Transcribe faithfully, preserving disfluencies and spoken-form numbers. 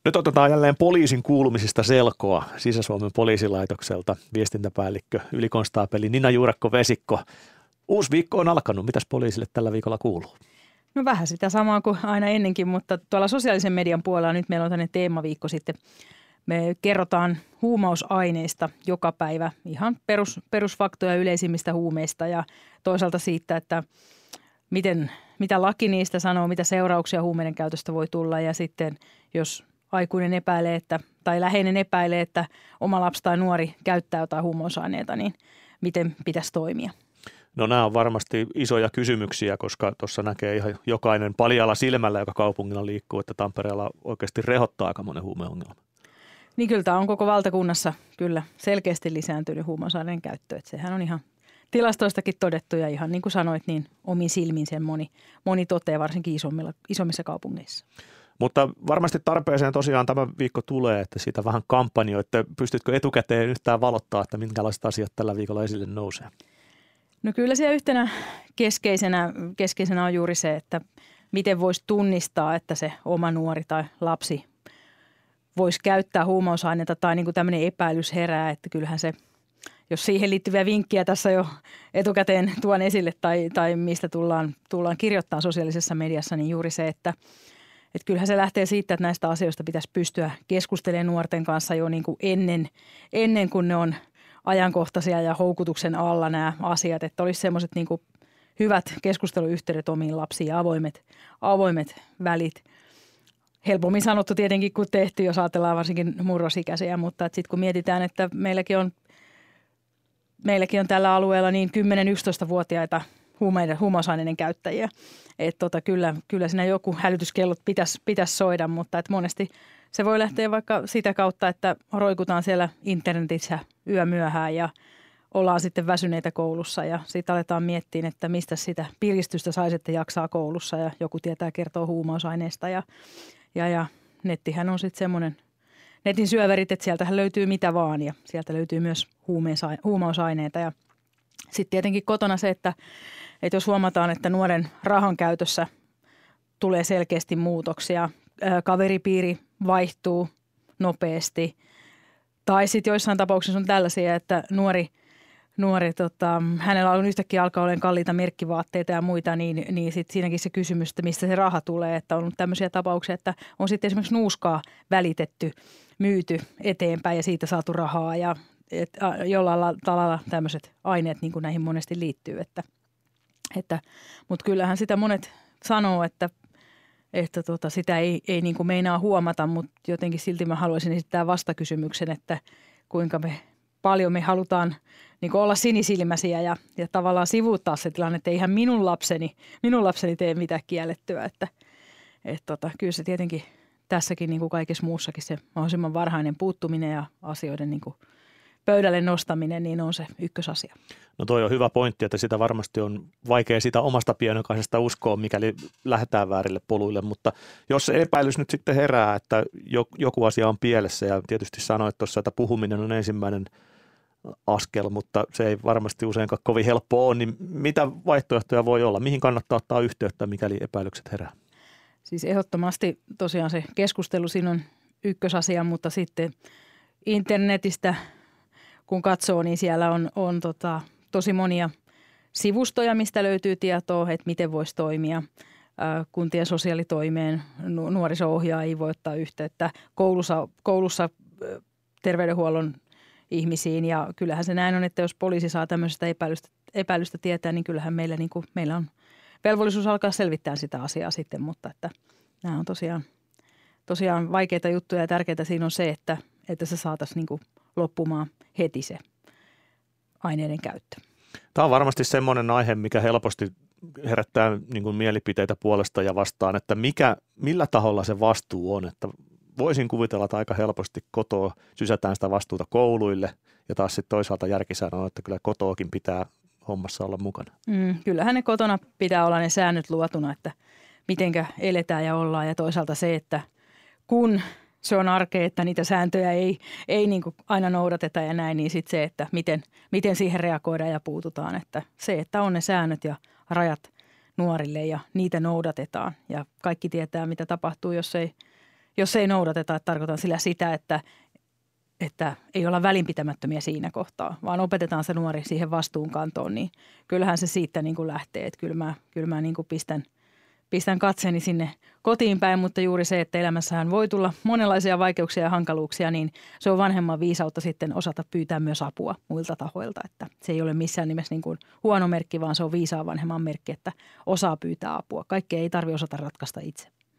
Nyt otetaan jälleen poliisin kuulumisista selkoa Sisä-Suomen poliisilaitokselta. Viestintäpäällikkö, ylikonstaapeli Nina Juurakko-Vesikko. Uusi viikko on alkanut. Mitäs poliisille tällä viikolla kuuluu? No vähän sitä samaa kuin aina ennenkin, mutta tuolla sosiaalisen median puolella nyt meillä on tämmöinen teemaviikko sitten. Me kerrotaan huumausaineista joka päivä, ihan perus, perusfaktoja yleisimmistä huumeista ja toisaalta siitä, että miten, mitä laki niistä sanoo, mitä seurauksia huumeiden käytöstä voi tulla ja sitten jos aikuinen epäilee, että, tai läheinen epäilee, että oma lapsi tai nuori käyttää jotain huumausaineita, niin miten pitäisi toimia? No nämä on varmasti isoja kysymyksiä, koska tuossa näkee ihan jokainen paljalla silmällä, joka kaupungilla liikkuu, että Tampereella oikeasti rehottaa aika monen huumeongelma. Niin kyllä tämä on koko valtakunnassa kyllä selkeästi lisääntynyt huumausaineiden käyttö. Että sehän on ihan tilastoistakin todettu ja ihan niin kuin sanoit, niin omin silmin sen moni, moni toteaa varsinkin isommilla, isommissa kaupungeissa. Mutta varmasti tarpeeseen tosiaan tämä viikko tulee, että siitä vähän kampanjoitte. Pystytkö etukäteen yhtään valottaa, että minkälaiset asiat tällä viikolla esille nousee? No kyllä siellä yhtenä keskeisenä, keskeisenä on juuri se, että miten voisi tunnistaa, että se oma nuori tai lapsi voisi käyttää huumausaineita tai niin kuin tämmöinen epäilys herää, että kyllähän se, jos siihen liittyviä vinkkejä tässä jo etukäteen tuon esille tai, tai mistä tullaan, tullaan kirjoittamaan sosiaalisessa mediassa, niin juuri se, että Että kyllähän se lähtee siitä, että näistä asioista pitäisi pystyä keskustelemaan nuorten kanssa jo niin kuin ennen, ennen kuin ne on ajankohtaisia ja houkutuksen alla nämä asiat. Että olisi semmoiset niin kuin hyvät keskusteluyhteydet omiin lapsiin ja avoimet, avoimet välit. Helpommin sanottu tietenkin kuin tehty, jos ajatellaan varsinkin murrosikäisiä, mutta sitten kun mietitään, että meilläkin on, meilläkin on tällä alueella niin kymmenen-yksitoista-vuotiaita huumeiden, huumausaineiden käyttäjiä. Että tota, kyllä, kyllä siinä joku hälytyskellot pitäisi, pitäisi soida, mutta et monesti se voi lähteä vaikka sitä kautta, että roikutaan siellä internetissä yömyöhään ja ollaan sitten väsyneitä koulussa ja sitten aletaan miettiä, että mistä sitä piristystä saisi, että jaksaa koulussa ja joku tietää kertoa huumausaineista ja, ja, ja nettihän on sitten semmoinen netin syöverit, että sieltähän löytyy mitä vaan ja sieltä löytyy myös huumausaineita ja sitten tietenkin kotona se, että, että jos huomataan, että nuoren rahan käytössä tulee selkeästi muutoksia, kaveripiiri vaihtuu nopeasti tai sitten joissain tapauksissa on tällaisia, että nuori, nuori tota, hänellä on yhtäkkiä alkaa olemaan kalliita merkkivaatteita ja muita, niin, niin sitten siinäkin se kysymys, että mistä se raha tulee, että on ollut tämmöisiä tapauksia, että on sitten esimerkiksi nuuskaa välitetty, myyty eteenpäin ja siitä saatu rahaa ja että jollain tavalla tämmöiset aineet niin kuin näihin monesti liittyy, että, että, mutta kyllähän sitä monet sanoo, että, että tota, sitä ei, ei niin kuin meinaa huomata, mutta jotenkin silti mä haluaisin esittää vastakysymyksen, että kuinka me paljon me halutaan niin kuin olla sinisilmäisiä ja, ja tavallaan sivuuttaa se tilanne, että eihän minun lapseni, minun lapseni tee mitään kiellettyä, että, että tota, kyllä se tietenkin tässäkin niin kuin kaikessa muussakin se mahdollisimman varhainen puuttuminen ja asioiden niin kuin pöydälle nostaminen, niin on se ykkösasia. No toi on hyvä pointti, että sitä varmasti on vaikea sitä omasta pienokaisesta uskoa, mikäli lähdetään väärille poluille, mutta jos se epäilys nyt sitten herää, että joku asia on pielessä ja tietysti sanoit tuossa, että puhuminen on ensimmäinen askel, mutta se ei varmasti useinkaan kovin helppoa ole, niin mitä vaihtoehtoja voi olla? Mihin kannattaa ottaa yhteyttä, mikäli epäilykset herää? Siis ehdottomasti tosiaan se keskustelu siinä on ykkösasia, mutta sitten internetistä kun katsoo, niin siellä on, on tota, tosi monia sivustoja, mistä löytyy tietoa, että miten voisi toimia. Kuntien sosiaalitoimeen nuoriso-ohjaajia voi ottaa yhteyttä koulussa, koulussa terveydenhuollon ihmisiin. Ja kyllähän se näin on, että jos poliisi saa tämmöisestä epäilystä, epäilystä tietää, niin kyllähän meillä, niin kuin, meillä on velvollisuus alkaa selvittää sitä asiaa sitten. Mutta että nämä on tosiaan, tosiaan vaikeita juttuja ja tärkeää siinä on se, että, että se saataisiin niin kuin loppumaan heti se aineiden käyttö. Tämä on varmasti semmoinen aihe, mikä helposti herättää niin kuin mielipiteitä puolesta ja vastaan, että mikä, millä taholla se vastuu on. Että voisin kuvitella, että aika helposti kotoa sysätään sitä vastuuta kouluille ja taas sitten toisaalta järki sanoo, että kyllä kotoakin pitää hommassa olla mukana. Mm, kyllähän ne kotona pitää olla ne säännöt luotuna, että mitenkä eletään ja ollaan ja toisaalta se, että kun se on arkea, että niitä sääntöjä ei, ei niin kuin aina noudateta ja näin, niin sitten se, että miten, miten siihen reagoidaan ja puututaan. Että se, että on ne säännöt ja rajat nuorille ja niitä noudatetaan ja kaikki tietää, mitä tapahtuu, jos ei, jos ei noudateta, että tarkoitan sillä sitä, että, että ei olla välinpitämättömiä siinä kohtaa, vaan opetetaan se nuori siihen vastuunkantoon, niin kyllähän se siitä niin kuin lähtee. Että kyllä mä, kyllä mä niin kuin pistän, pistän katseeni sinne kotiin päin, mutta juuri se, että elämässähän voi tulla monenlaisia vaikeuksia ja hankaluuksia, niin se on vanhemman viisautta sitten osata pyytää myös apua muilta tahoilta. Että se ei ole missään nimessä niin kuin huono merkki, vaan se on viisaan vanhemman merkki, että osaa pyytää apua. Kaikkea ei tarvitse osata ratkaista itse.